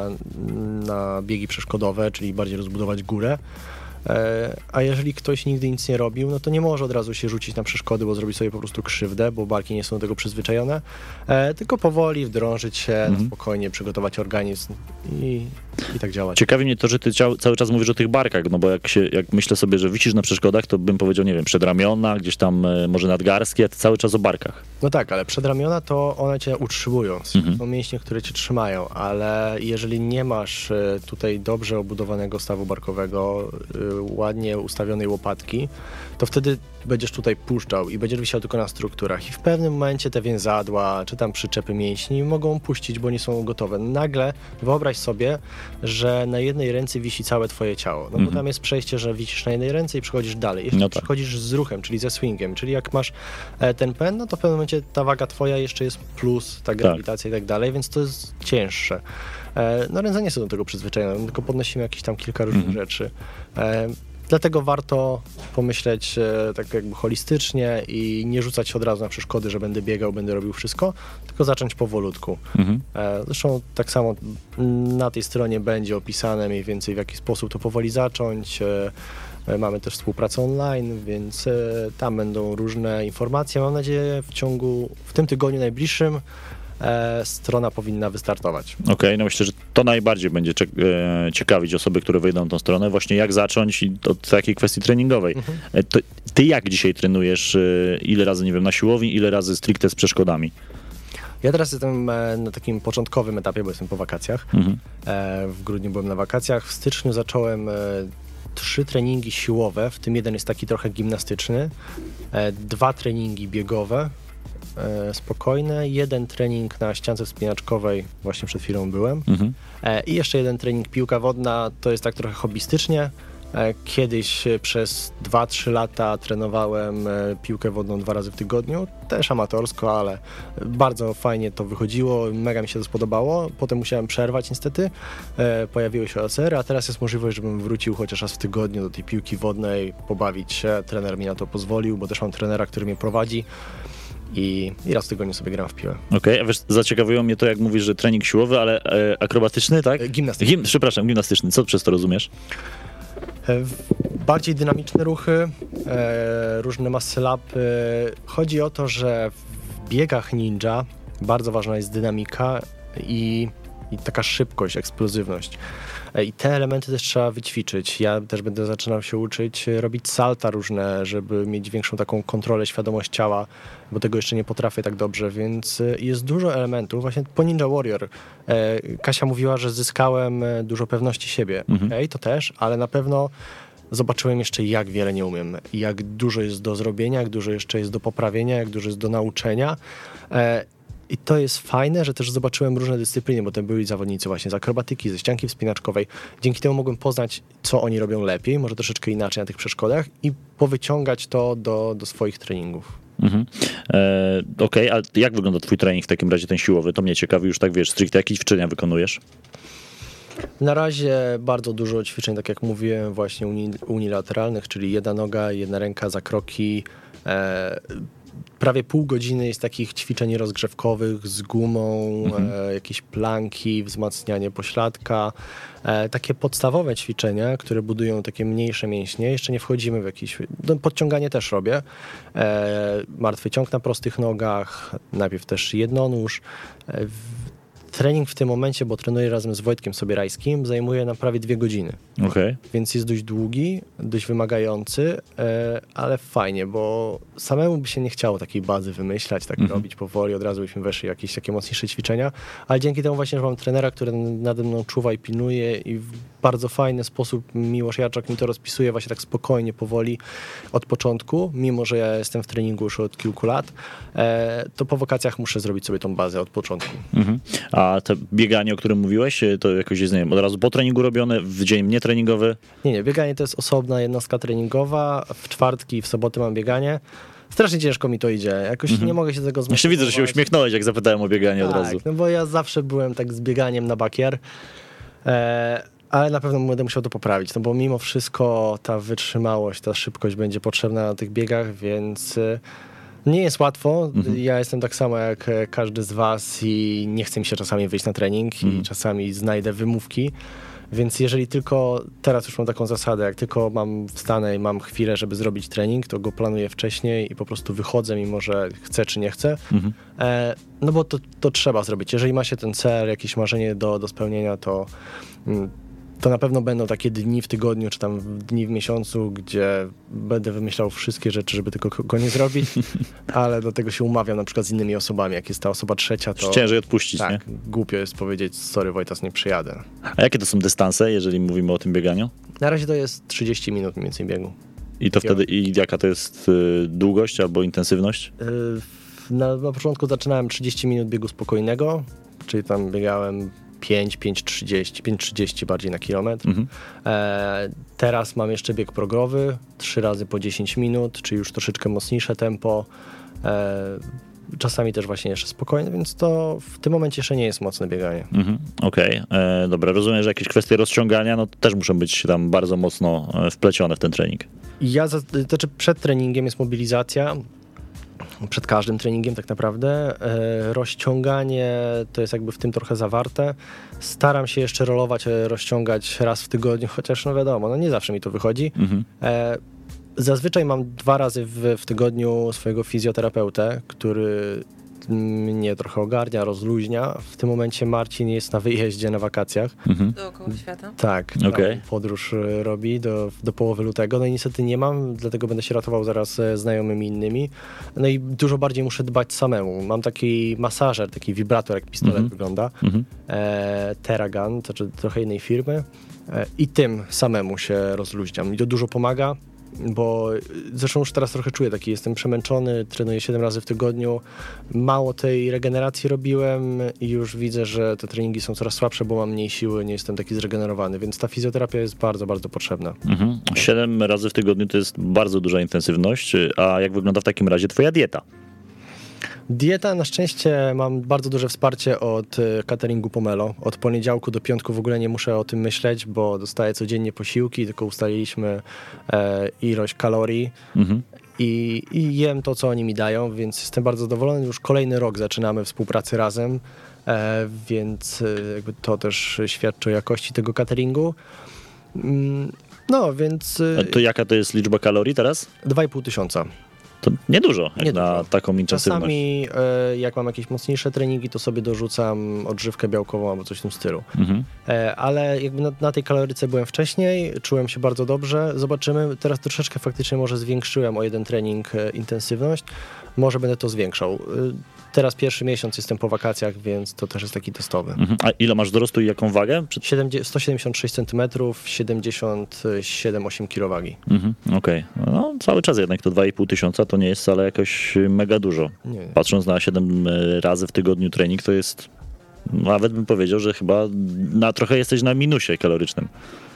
na biegi przeszkodowe, czyli bardziej rozbudować górę. E, a jeżeli ktoś nigdy nic nie robił, no to nie może od razu się rzucić na przeszkody, bo zrobi sobie po prostu krzywdę, bo barki nie są do tego przyzwyczajone, e, tylko powoli wdrążyć się, mhm. spokojnie przygotować organizm i, i tak działać. Ciekawi mnie to, że ty ciał, cały czas mówisz o tych barkach, no bo jak, się, jak myślę sobie, że wisisz na przeszkodach, to bym powiedział, nie wiem, przedramiona, gdzieś tam e, może nadgarskie, a ty cały czas o barkach. No tak, ale przedramiona to one cię utrzymują, mhm. są mięśnie, które cię trzymają, ale jeżeli nie masz e, tutaj dobrze obudowanego stawu barkowego, e, ładnie ustawionej łopatki, to wtedy będziesz tutaj puszczał i będziesz wisiał tylko na strukturach i w pewnym momencie te więzadła, czy tam przyczepy mięśni mogą puścić, bo nie są gotowe. Nagle wyobraź sobie, że na jednej ręce wisi całe twoje ciało, no mhm. bo tam jest przejście, że wisisz na jednej ręce i przechodzisz dalej. Jeszcze no tak. przechodzisz z ruchem, czyli ze swingiem, czyli jak masz ten pęd, no to w pewnym momencie ta waga twoja jeszcze jest plus, ta grawitacja tak. i tak dalej, więc to jest cięższe. No ręce nie są do tego przyzwyczajone, tylko podnosimy jakieś tam kilka różnych mhm. rzeczy. Dlatego warto pomyśleć e, tak jakby holistycznie i nie rzucać się od razu na przeszkody, że będę biegał, będę robił wszystko, tylko zacząć powolutku. Mhm. E, zresztą tak samo na tej stronie będzie opisane mniej więcej w jaki sposób to powoli zacząć. E, mamy też współpracę online, więc e, tam będą różne informacje. Mam nadzieję w ciągu, w tym tygodniu najbliższym e, strona powinna wystartować. Okej, okay, no myślę, że to najbardziej będzie cie- e, ciekawić osoby, które wejdą na tą stronę, właśnie jak zacząć i od takiej kwestii treningowej. Mhm. E, to, ty jak dzisiaj trenujesz? E, ile razy, nie wiem, na siłowni, ile razy stricte z przeszkodami? Ja teraz jestem na takim początkowym etapie, bo jestem po wakacjach. Mhm. W grudniu byłem na wakacjach. W styczniu zacząłem trzy treningi siłowe, w tym jeden jest taki trochę gimnastyczny. Dwa treningi biegowe, spokojne. Jeden trening na ściance wspinaczkowej, właśnie przed chwilą byłem. Mhm. I jeszcze jeden trening piłka wodna, to jest tak trochę hobbystycznie. Kiedyś przez dwa trzy lata trenowałem piłkę wodną dwa razy w tygodniu, też amatorsko, ale bardzo fajnie to wychodziło, mega mi się to spodobało. Potem musiałem przerwać niestety, pojawiły się O S R-y, a teraz jest możliwość, żebym wrócił chociaż raz w tygodniu do tej piłki wodnej, pobawić się. Trener mi na to pozwolił, bo też mam trenera, który mnie prowadzi. I, I raz w tygodniu sobie gram w piłę. Okej, okay, a wiesz, zaciekawiło mnie to, jak mówisz, że trening siłowy, ale e, akrobatyczny, tak? Gimnastyczny. Gim, przepraszam, gimnastyczny. Co przez to rozumiesz? Bardziej dynamiczne ruchy, e, różne muscle-upy. Chodzi o to, że w biegach ninja bardzo ważna jest dynamika i, i taka szybkość, eksplozywność. E, I te elementy też trzeba wyćwiczyć. Ja też będę zaczynał się uczyć robić salta różne, żeby mieć większą taką kontrolę, świadomość ciała, bo tego jeszcze nie potrafię tak dobrze, więc jest dużo elementów. Właśnie po Ninja Warrior e, Kasia mówiła, że zyskałem dużo pewności siebie. Mhm. Okej, to też, ale na pewno zobaczyłem jeszcze, jak wiele nie umiem, jak dużo jest do zrobienia, jak dużo jeszcze jest do poprawienia, jak dużo jest do nauczenia. E, I to jest fajne, że też zobaczyłem różne dyscypliny, bo to byli zawodnicy właśnie z akrobatyki, ze ścianki wspinaczkowej. Dzięki temu mogłem poznać, co oni robią lepiej, może troszeczkę inaczej na tych przeszkodach i powyciągać to do, do swoich treningów. Mhm. E, Okej, okay, a jak wygląda twój trening w takim razie, ten siłowy? To mnie ciekawi, już tak wiesz, stricte jakie ćwiczenia wykonujesz? Na razie bardzo dużo ćwiczeń, tak jak mówiłem, właśnie uni- unilateralnych, czyli jedna noga, jedna ręka za kroki. E, prawie pół godziny jest takich ćwiczeń rozgrzewkowych z gumą, mhm. e, jakieś planki, wzmacnianie pośladka. E, takie podstawowe ćwiczenia, które budują takie mniejsze mięśnie. Jeszcze nie wchodzimy w jakieś... No, podciąganie też robię. E, martwy ciąg na prostych nogach, najpierw też jednonóż. E, w, Trening w tym momencie, bo trenuję razem z Wojtkiem Sobierajskim, zajmuje nam prawie dwie godziny. Okay. Więc jest dość długi, dość wymagający, ale fajnie, bo samemu by się nie chciało takiej bazy wymyślać, tak mm-hmm. robić powoli, od razu byśmy weszli w jakieś takie mocniejsze ćwiczenia, ale dzięki temu właśnie, że mam trenera, który nade mną czuwa i pilnuje i w bardzo fajny sposób Miłosz Jarczak mi to rozpisuje właśnie tak spokojnie, powoli od początku, mimo że ja jestem w treningu już od kilku lat, to po wakacjach muszę zrobić sobie tą bazę od początku. Mm-hmm. A to bieganie, o którym mówiłeś, to jakoś jest, nie wiem, od razu po treningu robione, w dzień nietreningowy? Nie, nie, bieganie to jest osobna jednostka treningowa, w czwartki i w sobotę mam bieganie. Strasznie ciężko mi to idzie, jakoś mm-hmm. nie mogę się tego zmotywować. Jeszcze widzę, że się uśmiechnąłeś, jak zapytałem o bieganie tak, od razu. No bo ja zawsze byłem tak z bieganiem na bakier, e, ale na pewno będę musiał to poprawić, no bo mimo wszystko ta wytrzymałość, ta szybkość będzie potrzebna na tych biegach, więc... E, Nie jest łatwo. Mhm. Ja jestem tak samo jak każdy z was i nie chce mi się czasami wyjść na trening mhm. i czasami znajdę wymówki. Więc jeżeli tylko, teraz już mam taką zasadę, jak tylko mam wstanę i mam chwilę, żeby zrobić trening, to go planuję wcześniej i po prostu wychodzę, mimo że chcę czy nie chcę. Mhm. E, no bo to, to trzeba zrobić. Jeżeli ma się ten cel, jakieś marzenie do, do spełnienia, to... Mm, to na pewno będą takie dni w tygodniu, czy tam dni w miesiącu, gdzie będę wymyślał wszystkie rzeczy, żeby tylko go nie zrobić, ale do tego się umawiam na przykład z innymi osobami. Jak jest ta osoba trzecia, to... Ciężej odpuścić, tak, nie? Głupio jest powiedzieć, sorry Wojtas, nie przyjadę. A jakie to są dystanse, jeżeli mówimy o tym bieganiu? Na razie to jest trzydzieści minut mniej więcej biegu. I to wtedy, i jaka to jest y, długość albo intensywność? Y, na, na początku zaczynałem trzydzieści minut biegu spokojnego, czyli tam biegałem pięć, pięć trzydzieści, pięć trzydzieści bardziej na kilometr. Mhm. E, teraz mam jeszcze bieg progowy, trzy razy po dziesięć minut, czyli już troszeczkę mocniejsze tempo. E, czasami też właśnie jeszcze spokojnie, więc to w tym momencie jeszcze nie jest mocne bieganie. Mhm. Okej, okay. Dobra, rozumiem, że jakieś kwestie rozciągania no to też muszą być tam bardzo mocno wplecione w ten trening. Ja, to znaczy przed treningiem jest mobilizacja, przed każdym treningiem tak naprawdę. E, rozciąganie to jest jakby w tym trochę zawarte. Staram się jeszcze rolować, rozciągać raz w tygodniu, chociaż no wiadomo, no nie zawsze mi to wychodzi. Mhm. E, zazwyczaj mam dwa razy w, w tygodniu swojego fizjoterapeutę, który mnie trochę ogarnia, rozluźnia. W tym momencie Marcin jest na wyjeździe, na wakacjach. Mhm. Dookoła świata. Tak, Okej. podróż y, robi do, do połowy lutego. No i niestety nie mam, dlatego będę się ratował zaraz ze znajomymi innymi. No i dużo bardziej muszę dbać samemu. Mam taki masażer, taki wibrator, jak pistolet Mhm. wygląda. Mhm. E, Terragun, to czy trochę innej firmy. E, I tym samemu się rozluźniam. I to dużo pomaga, bo zresztą już teraz trochę czuję taki, jestem przemęczony, trenuję siedem razy w tygodniu, mało tej regeneracji robiłem i już widzę, że te treningi są coraz słabsze, bo mam mniej siły, nie jestem taki zregenerowany, więc ta fizjoterapia jest bardzo, bardzo potrzebna. Mhm. Siedem razy w tygodniu to jest bardzo duża intensywność, a jak wygląda w takim razie twoja dieta? Dieta, na szczęście mam bardzo duże wsparcie od e, cateringu Pomelo. Od poniedziałku do piątku w ogóle nie muszę o tym myśleć, bo dostaję codziennie posiłki, tylko ustaliliśmy e, ilość kalorii. Mhm. I, I jem to, co oni mi dają, więc jestem bardzo zadowolony. Już kolejny rok zaczynamy współpracy razem, e, więc e, jakby to też świadczy o jakości tego cateringu. Mm, No, więc A e, to jaka to jest liczba kalorii teraz? dwa i pół tysiąca. To niedużo jak Nie na dużo. taką intensywność. Czasami e, jak mam jakieś mocniejsze treningi, to sobie dorzucam odżywkę białkową albo coś w tym stylu. Mhm. E, ale jakby na, na tej kaloryce byłem wcześniej, czułem się bardzo dobrze. Zobaczymy, teraz troszeczkę faktycznie może zwiększyłem o jeden trening e, intensywność. Może będę to zwiększał. E, teraz pierwszy miesiąc jestem po wakacjach, więc to też jest taki testowy. Mhm. A ile masz wzrostu i jaką wagę? Przed... siedemdziesiąt, sto siedemdziesiąt sześć centymetrów, siedemdziesiąt siedem osiem kilo wagi. Mhm. Okej. No, cały czas jednak to dwa i pół tysiąca to nie jest wcale jakoś mega dużo. Nie, nie. Patrząc na siedem razy w tygodniu trening, to jest, nawet bym powiedział, że chyba na trochę jesteś na minusie kalorycznym.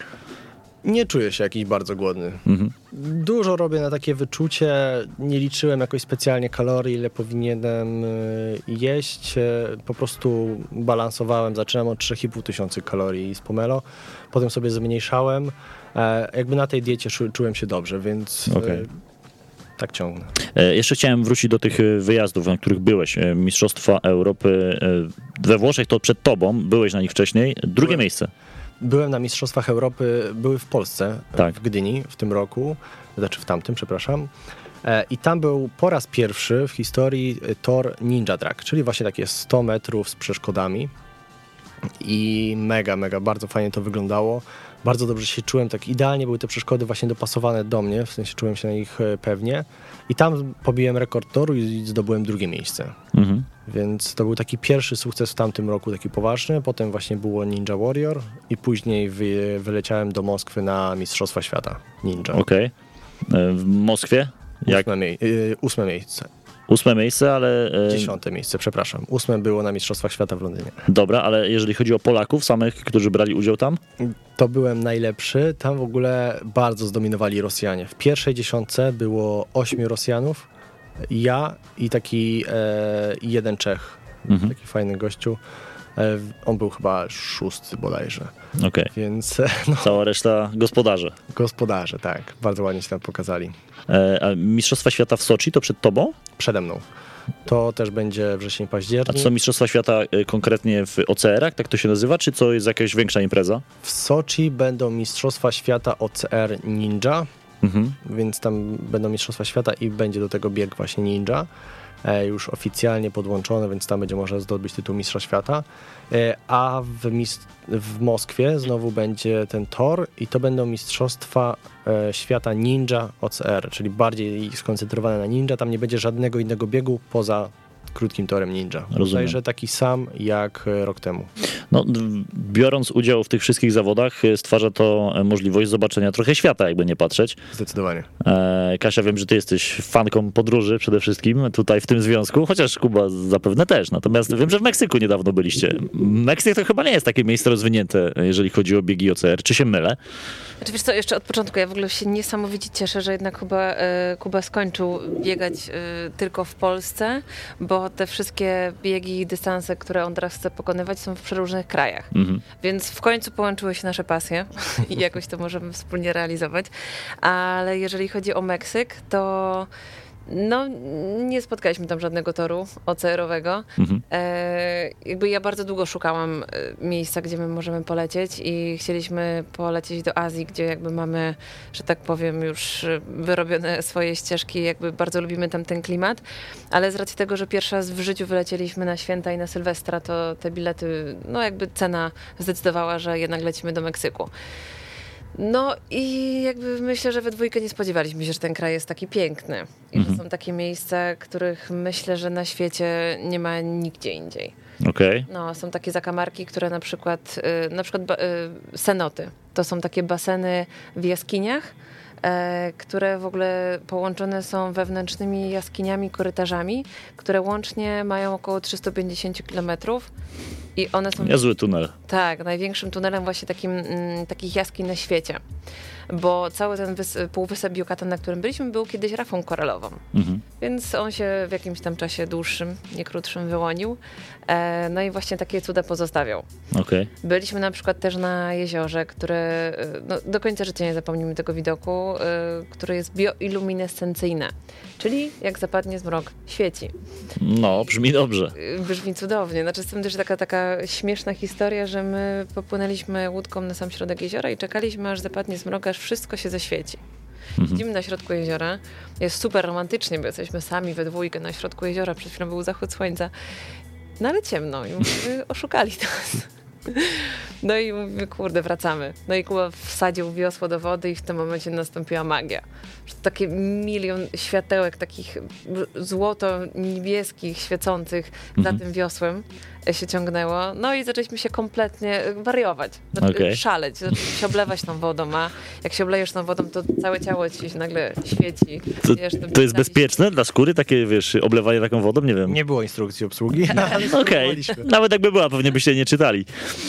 Nie czuję się jakiś bardzo głodny. Mhm. Dużo robię na takie wyczucie. Nie liczyłem jakoś specjalnie kalorii, ile powinienem y, jeść. Y, Po prostu balansowałem. Zaczynam od trzy i pół tysiąca kalorii z Pomelo. Potem sobie zmniejszałem. E, Jakby na tej diecie czu, czułem się dobrze, więc y, Okej. tak ciągnę. E, Jeszcze chciałem wrócić do tych e, wyjazdów, na których byłeś. E, Mistrzostwa Europy e, we Włoszech, to przed tobą, byłeś na nich wcześniej. Drugie Byłem. miejsce. Byłem na Mistrzostwach Europy, były w Polsce, Tak. w Gdyni w tym roku, znaczy w tamtym, przepraszam. E, I tam był po raz pierwszy w historii e, tor Ninja Track, czyli właśnie takie sto metrów z przeszkodami. I mega, mega, bardzo fajnie to wyglądało. Bardzo dobrze się czułem, tak idealnie były te przeszkody właśnie dopasowane do mnie, w sensie czułem się na nich e, pewnie. I tam pobiłem rekord toru i zdobyłem drugie miejsce. Mhm. Więc to był taki pierwszy sukces w tamtym roku, taki poważny. Potem właśnie było Ninja Warrior i później wy, wyleciałem do Moskwy na Mistrzostwa Świata Ninja. Okej. E, W Moskwie? Jak? Ósme, mie- y, ósme miejsce. Ósme miejsce, ale... e, Dziesiąte miejsce, przepraszam. Ósme było na Mistrzostwach Świata w Londynie. Dobra, ale jeżeli chodzi o Polaków samych, którzy brali udział tam? To byłem najlepszy. Tam w ogóle bardzo zdominowali Rosjanie. W pierwszej dziesiątce było ośmiu Rosjanów, ja i taki e, jeden Czech. Mhm. Taki fajny gościu. E, on był chyba szósty bodajże. Okej. Więc e, no, Cała reszta gospodarze. gospodarze, tak. Bardzo ładnie się tam pokazali. E, A Mistrzostwa Świata w Soczi to przed tobą? Przede mną. To też będzie wrzesień, A październik. to są Mistrzostwa Świata e, konkretnie w O C R-ach, tak to się nazywa, czy to jest jakaś większa impreza? W Soczi będą Mistrzostwa Świata O C R Ninja, Mhm. więc tam będą Mistrzostwa Świata i będzie do tego bieg właśnie Ninja. E, już oficjalnie podłączone, więc tam będzie można zdobyć tytuł Mistrza Świata. E, a w, mis- w Moskwie znowu będzie ten tor i to będą Mistrzostwa e, Świata Ninja O C R, czyli bardziej skoncentrowane na ninja. Tam nie będzie żadnego innego biegu poza krótkim torem ninja. Bodajże taki sam jak e, rok temu. No, d- biorąc udział w tych wszystkich zawodach, e, stwarza to e, możliwość zobaczenia trochę świata, jakby nie patrzeć. Zdecydowanie. E, Kasia, wiem, że ty jesteś fanką podróży przede wszystkim tutaj w tym związku, chociaż Kuba zapewne też. Natomiast wiem, że w Meksyku niedawno byliście. Meksyk to chyba nie jest takie miejsce rozwinięte, jeżeli chodzi o biegi O C R. Czy się mylę? Znaczy, wiesz co, jeszcze od początku ja w ogóle się niesamowicie cieszę, że jednak Kuba, e, Kuba skończył biegać e, tylko w Polsce, bo te wszystkie biegi i dystanse, które on teraz chce pokonywać, są w przeróżnych krajach. Mhm. Więc w końcu połączyły się nasze pasje i jakoś to możemy wspólnie realizować. Ale jeżeli chodzi o Meksyk, to No, nie spotkaliśmy tam żadnego toru O C R-owego. Mhm. E, jakby ja bardzo długo szukałam e, miejsca, gdzie my możemy polecieć i chcieliśmy polecieć do Azji, gdzie jakby mamy, że tak powiem, już e, wyrobione swoje ścieżki, jakby bardzo lubimy tam ten klimat, ale z racji tego, że pierwszy raz w życiu wylecieliśmy na święta i na Sylwestra, to te bilety, no jakby cena zdecydowała, że jednak lecimy do Meksyku. No i jakby myślę, że we dwójkę nie spodziewaliśmy się, że ten kraj jest taki piękny i Mhm. że są takie miejsca, których myślę, że na świecie nie ma nigdzie indziej. Okej. No, są takie zakamarki, które na przykład, y, na przykład ba- y, cenoty. To są takie baseny w jaskiniach, e, które w ogóle połączone są wewnętrznymi jaskiniami, korytarzami, które łącznie mają około trzysta pięćdziesiąt kilometrów i one są... Niezły tunel. Tak, największym tunelem właśnie takim, mm, takich jaskiń na świecie. Bo cały ten wys- półwysep Yucatan, na którym byliśmy, był kiedyś rafą koralową. Mhm. Więc on się w jakimś tam czasie dłuższym, nie krótszym wyłonił. E, no i właśnie takie cuda pozostawiał. Okej. Byliśmy na przykład też na jeziorze, które e, no, do końca życia nie zapomnimy tego widoku, e, które jest bioiluminescencyjne. Czyli jak zapadnie zmrok, świeci. No, brzmi dobrze. Y, Brzmi cudownie. Znaczy, z tym też taka, taka śmieszna historia, że my popłynęliśmy łódką na sam środek jeziora i czekaliśmy, aż zapadnie zmrok, aż wszystko się zaświeci. Siedzimy na środku jeziora, jest super romantycznie, bo jesteśmy sami we dwójkę na środku jeziora, przed chwilą był zachód słońca, no ale ciemno i mówimy, oszukali nas. No i mówimy, kurde, wracamy. No i Kuba wsadził wiosło do wody i w tym momencie nastąpiła magia. Że takie milion światełek, takich złoto-niebieskich, świecących Mhm. za tym wiosłem się ciągnęło. No i zaczęliśmy się kompletnie wariować, znaczy, Okej. szaleć, zaczęliśmy się oblewać tą wodą, a jak się oblejesz tą wodą, to całe ciało ci się nagle świeci. To, Wiesz, to jest bezpieczne dla skóry, takie, wiesz, oblewanie taką wodą? Nie wiem. Nie było instrukcji obsługi, no, ale Okej, spróbowaliśmy. nawet jakby była, pewnie byście nie czytali.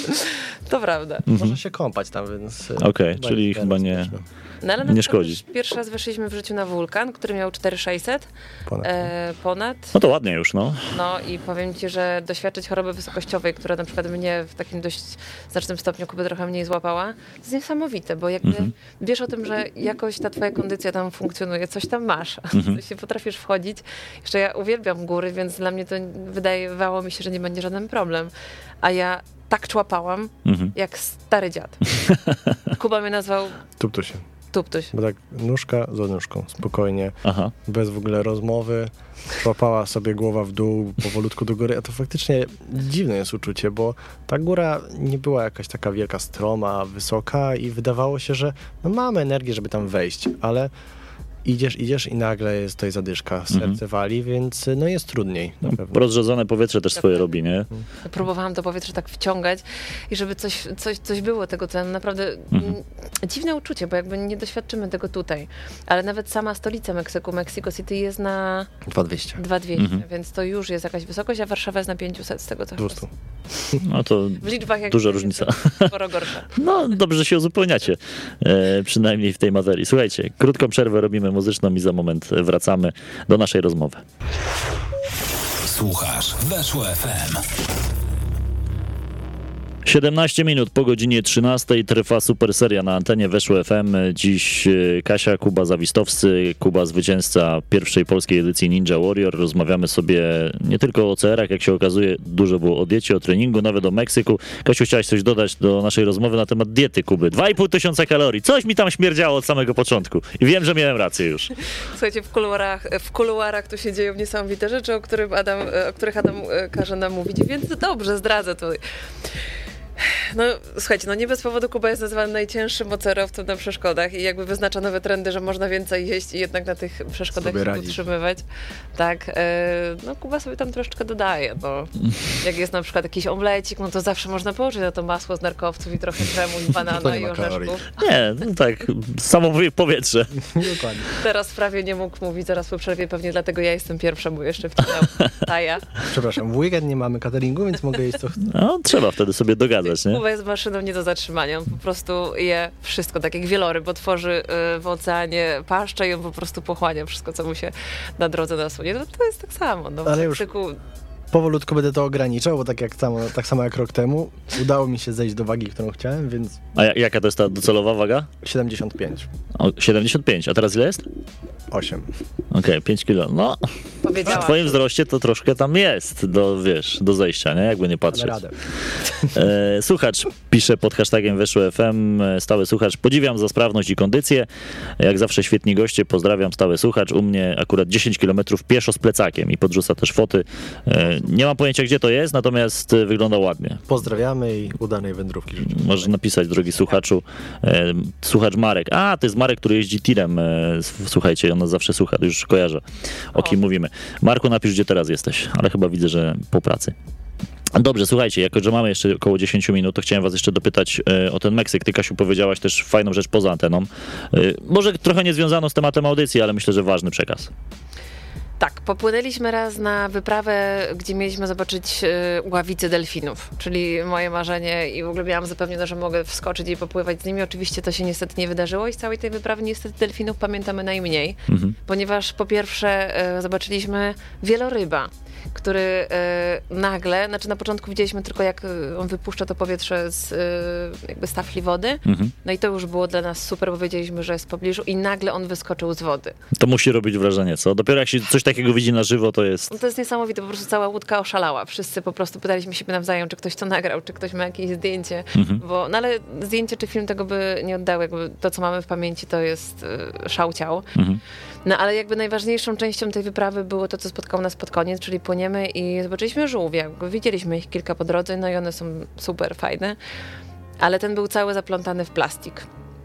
To prawda. Można się kąpać tam, więc... Okej, czyli jest chyba nie- bezpieczne. No, ale na Nie przykład szkodzi. też pierwszy raz weszliśmy w życiu na wulkan, który miał cztery tysiące sześćset Ponad. e, ponad. No to ładnie już, no. No i powiem ci, że doświadczyć choroby wysokościowej, która na przykład mnie w takim dość znacznym stopniu Kubę trochę mniej złapała, to jest niesamowite, bo jakby Mhm. wiesz o tym, że jakoś ta twoja kondycja tam funkcjonuje, coś tam masz, Mhm. coś się potrafisz wchodzić. Jeszcze ja uwielbiam góry, więc dla mnie to wydawało mi się, że nie będzie żaden problem. A ja tak człapałam, Mhm. jak stary dziad. Kuba mnie nazwał Tuptusie. Tuptuś. Bo tak nóżka za nóżką, spokojnie, Aha. bez w ogóle rozmowy. Łapała sobie głowa w dół, powolutku do góry, a to faktycznie dziwne jest uczucie, bo ta góra nie była jakaś taka wielka, stroma, wysoka i wydawało się, że no mamy energię, żeby tam wejść, ale idziesz, idziesz i nagle jest tutaj zadyszka, serce Mhm. wali, więc no jest trudniej na pewno. Rozrzedzone powietrze też swoje robi, nie? Próbowałam to powietrze tak wciągać i żeby coś, coś, coś było tego, co naprawdę Mhm. mm, dziwne uczucie, bo jakby nie doświadczymy tego tutaj. Ale nawet sama stolica Meksyku, Mexico City jest na dwa dwieście. dwa tysiące dwieście, Mhm. więc to już jest jakaś wysokość, a Warszawa jest na pięćset z tego co dwieście. No to w liczbach jak duża różnica. sporo gorsza. No, dobrze, że się uzupełniacie, e, przynajmniej w tej materii. Słuchajcie, krótką przerwę robimy muzyczną i za moment wracamy do naszej rozmowy. Słuchasz Weszło F M. siedemnaście minut po godzinie trzynastej trwa super seria na antenie Weszło F M. Dziś e, Kasia, Kuba Zawistowscy, Kuba zwycięzca pierwszej polskiej edycji Ninja Warrior. Rozmawiamy sobie nie tylko o O C R-ach, jak się okazuje, dużo było o diecie, o treningu, nawet o Meksyku. Kasiu, chciałaś coś dodać do naszej rozmowy na temat diety Kuby. dwa i pół tysiąca kalorii. Coś mi tam śmierdziało od samego początku. I wiem, że miałem rację już. Słuchajcie, w kuluarach, w kuluarach tu się dzieją niesamowite rzeczy, o, którym Adam, o których Adam e, każe nam mówić, więc dobrze, zdradzę to. No słuchajcie, no nie bez powodu Kuba jest nazywany najcięższym mocerowcem na przeszkodach i jakby wyznacza nowe trendy, że można więcej jeść i jednak na tych przeszkodach Sobie się radzi. utrzymywać. Tak, e, no Kuba sobie tam troszeczkę dodaje, no. Jak jest na przykład jakiś omlecik, no to zawsze można położyć na to masło z nerkowców i trochę kremu i To banana nie i ma kalorii. orzeszków. Nie, no tak, samo powietrze. Dokładnie. Teraz prawie nie mógł mówić, zaraz po przerwie pewnie dlatego ja jestem pierwsza, bo jeszcze wcinał taja. Przepraszam, w weekend nie mamy cateringu, więc mogę jeść co chcę. No, trzeba wtedy sobie dogadać, nie? Kuba jest maszyną nie do zatrzymania. On po prostu je wszystko, tak jak wieloryb, bo tworzy y, w oceanie paszczę i on po prostu pochłania wszystko, co mu się na drodze nasunie. No to jest tak samo. No, w Ale już- Meksyku Powolutku będę to ograniczał, bo tak jak samo, tak samo jak rok temu udało mi się zejść do wagi, którą chciałem, więc A ja- jaka to jest ta docelowa waga? siedemdziesiąt pięć. O, siedemdziesiąt pięć, a teraz ile jest? osiem. Okej, okay, pięć kilo. No, Powiedziałam. w twoim wzroście to troszkę tam jest do, wiesz, do zejścia, nie? Jakby nie patrzeć. Radę. E, słuchacz pisze pod hashtagiem Weszło F M, stały słuchacz, podziwiam za sprawność i kondycję. Jak zawsze świetni goście, pozdrawiam, stały słuchacz. U mnie akurat dziesięć kilometrów pieszo z plecakiem i podrzuca też foty. E, nie mam pojęcia, gdzie to jest, natomiast wygląda ładnie. Pozdrawiamy i udanej wędrówki życzę. Możesz napisać, drogi słuchaczu. E, słuchacz Marek. A, to jest Marek, który jeździ tirem. E, słuchajcie, on nas zawsze słucha, już kojarzę, o kim o. mówimy. Marku, napisz, gdzie teraz jesteś, ale chyba widzę, że po pracy. Dobrze, słuchajcie, jako że mamy jeszcze około dziesięć minut, to chciałem was jeszcze dopytać e, o ten Meksyk. Ty, Kasiu, powiedziałaś też fajną rzecz poza anteną. E, może trochę niezwiązaną z tematem audycji, ale myślę, że ważny przekaz. Tak, popłynęliśmy raz na wyprawę, gdzie mieliśmy zobaczyć y, ławice delfinów, czyli moje marzenie i w ogóle miałam zapewnione, że mogę wskoczyć i popływać z nimi. Oczywiście to się niestety nie wydarzyło i z całej tej wyprawy niestety delfinów pamiętamy najmniej, mhm. ponieważ po pierwsze y, zobaczyliśmy wieloryba, który y, nagle, znaczy na początku widzieliśmy tylko jak on wypuszcza to powietrze z y, jakby z tafli wody, mhm. no i to już było dla nas super, bo wiedzieliśmy, że jest w pobliżu i nagle on wyskoczył z wody. To musi robić wrażenie, co? Dopiero jak się coś takiego widzi na żywo, to jest... No to jest niesamowite, po prostu cała łódka oszalała. Wszyscy po prostu pytaliśmy się nawzajem, czy ktoś to nagrał, czy ktoś ma jakieś zdjęcie, mhm. bo, no ale zdjęcie czy film tego by nie oddały, jakby to, co mamy w pamięci, to jest y, szał ciał. Mhm. No ale jakby najważniejszą częścią tej wyprawy było to, co spotkało nas pod koniec, czyli płyniemy i zobaczyliśmy żółwie. Widzieliśmy ich kilka po drodze, no i one są super fajne, ale ten był cały zaplątany w plastik.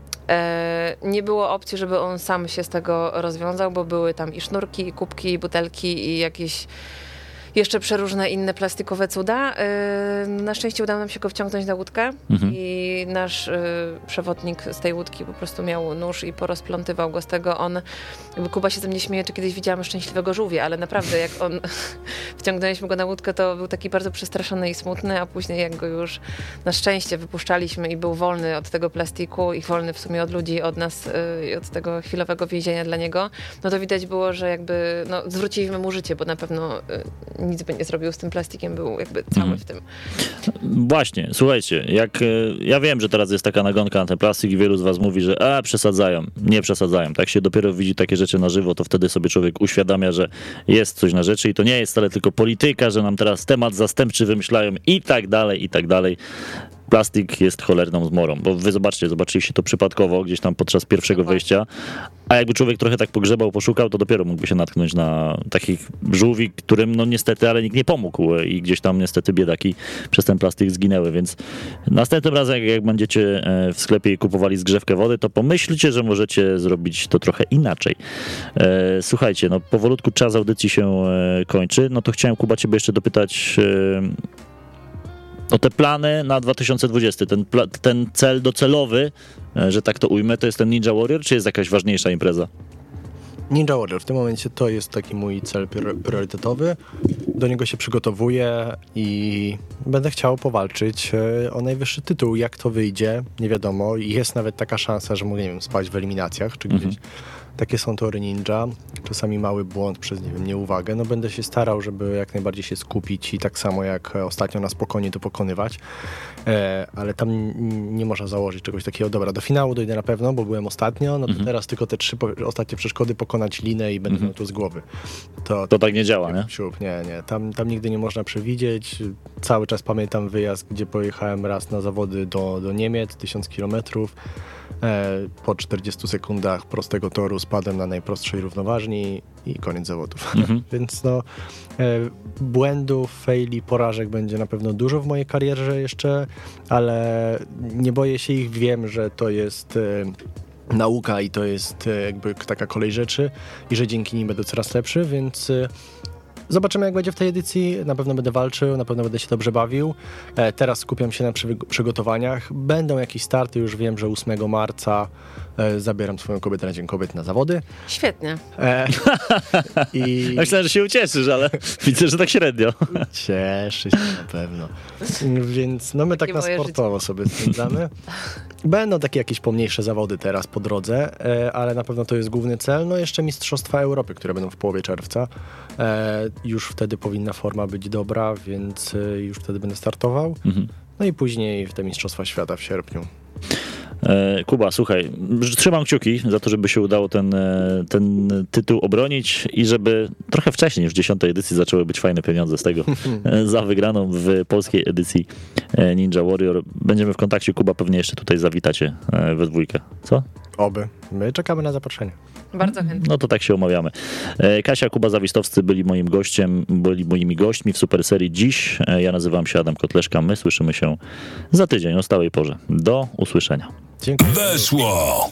E, nie było opcji, żeby on sam się z tego rozwiązał, bo były tam i sznurki, i kubki, i butelki, i jakieś jeszcze przeróżne inne plastikowe cuda. Na szczęście udało nam się go wciągnąć na łódkę mhm. i nasz przewodnik z tej łódki po prostu miał nóż i porozplątywał go z tego. On, Kuba się ze mnie śmieje, czy kiedyś widziałam szczęśliwego żółwia, ale naprawdę jak on wciągnęliśmy go na łódkę, to był taki bardzo przestraszony i smutny, a później jak go już na szczęście wypuszczaliśmy i był wolny od tego plastiku i wolny w sumie od ludzi, od nas i od tego chwilowego więzienia dla niego, no to widać było, że jakby no, zwróciliśmy mu życie, bo na pewno nic by nie zrobił z tym plastikiem, był jakby cały mm. w tym. Właśnie, słuchajcie, jak ja wiem, że teraz jest taka nagonka na ten plastik i wielu z was mówi, że a, przesadzają. Nie przesadzają. Tak się dopiero widzi takie rzeczy na żywo, to wtedy sobie człowiek uświadamia, że jest coś na rzeczy i to nie jest wcale tylko polityka, że nam teraz temat zastępczy wymyślają i tak dalej, i tak dalej. Plastik jest cholerną zmorą, bo wy zobaczcie, zobaczyliście to przypadkowo gdzieś tam podczas pierwszego wejścia, a jakby człowiek trochę tak pogrzebał, poszukał, to dopiero mógłby się natknąć na takich żółwi, którym no niestety, ale nikt nie pomógł i gdzieś tam niestety biedaki przez ten plastik zginęły, więc następnym razem, jak, jak będziecie w sklepie kupowali zgrzewkę wody, to pomyślcie, że możecie zrobić to trochę inaczej. Słuchajcie, no powolutku czas audycji się kończy, no to chciałem, Kuba, ciebie jeszcze dopytać o te plany na dwa tysiące dwudziesty, ten, ten cel docelowy, że tak to ujmę, to jest ten Ninja Warrior, czy jest jakaś ważniejsza impreza? Ninja Warrior w tym momencie to jest taki mój cel priorytetowy. Do niego się przygotowuję i będę chciał powalczyć o najwyższy tytuł. Jak to wyjdzie, nie wiadomo. Jest nawet taka szansa, że mogę, nie wiem, spać w eliminacjach, czy gdzieś. Mhm. Takie są tory ninja. Czasami mały błąd przez, nie wiem, nieuwagę. No będę się starał, żeby jak najbardziej się skupić i tak samo jak ostatnio na spokojnie to pokonywać. E, ale tam nie można założyć czegoś takiego. Dobra, do finału dojdę na pewno, bo byłem ostatnio. No to mhm. teraz tylko te trzy po- ostatnie przeszkody pokonać linę i będę mhm. miał to z głowy. To, to tak nie działa, nie? Siup, nie, nie. Tam, tam nigdy nie można przewidzieć. Cały czas pamiętam wyjazd, gdzie pojechałem raz na zawody do, do Niemiec, tysiąc kilometrów. E, po czterdziestu sekundach prostego toru spadłem na najprostszej równoważni i koniec zawodów. Mhm. Więc no, e, błędów, faili, porażek będzie na pewno dużo w mojej karierze jeszcze, ale nie boję się ich. Wiem, że to jest e, nauka i to jest e, jakby taka kolej rzeczy i że dzięki nim będę coraz lepszy, więc e, zobaczymy, jak będzie w tej edycji. Na pewno będę walczył, na pewno będę się dobrze bawił. E, teraz skupiam się na przy, przygotowaniach. Będą jakieś starty, już wiem, że ósmego marca e, zabieram swoją kobietę na Dzień Kobiet na zawody. Świetnie. E, i... Myślałem, że się ucieszysz, ale widzę, że tak średnio. Cieszę się na pewno. Więc no my tak na sportowo życie. sobie spędzamy. Będą takie jakieś pomniejsze zawody teraz po drodze, e, ale na pewno to jest główny cel. No jeszcze Mistrzostwa Europy, które będą w połowie czerwca. E, już wtedy powinna forma być dobra, więc e, już wtedy będę startował. Mhm. No i później w te Mistrzostwa Świata w sierpniu. E, Kuba, słuchaj, trzymam kciuki za to, żeby się udało ten, e, ten tytuł obronić i żeby trochę wcześniej niż w dziesiątej edycji zaczęły być fajne pieniądze z tego e, za wygraną w polskiej edycji e, Ninja Warrior. Będziemy w kontakcie, Kuba, pewnie jeszcze tutaj zawitacie e, we dwójkę. Co? Oby. My czekamy na zaproszenie. Bardzo chętnie. No to tak się umawiamy. E, Kasia, Kuba Zawistowscy byli moim gościem, byli moimi gośćmi w Super Serii dziś. E, Ja nazywam się Adam Kotleszka. My słyszymy się za tydzień o stałej porze. Do usłyszenia. Dziękuję. Weszło!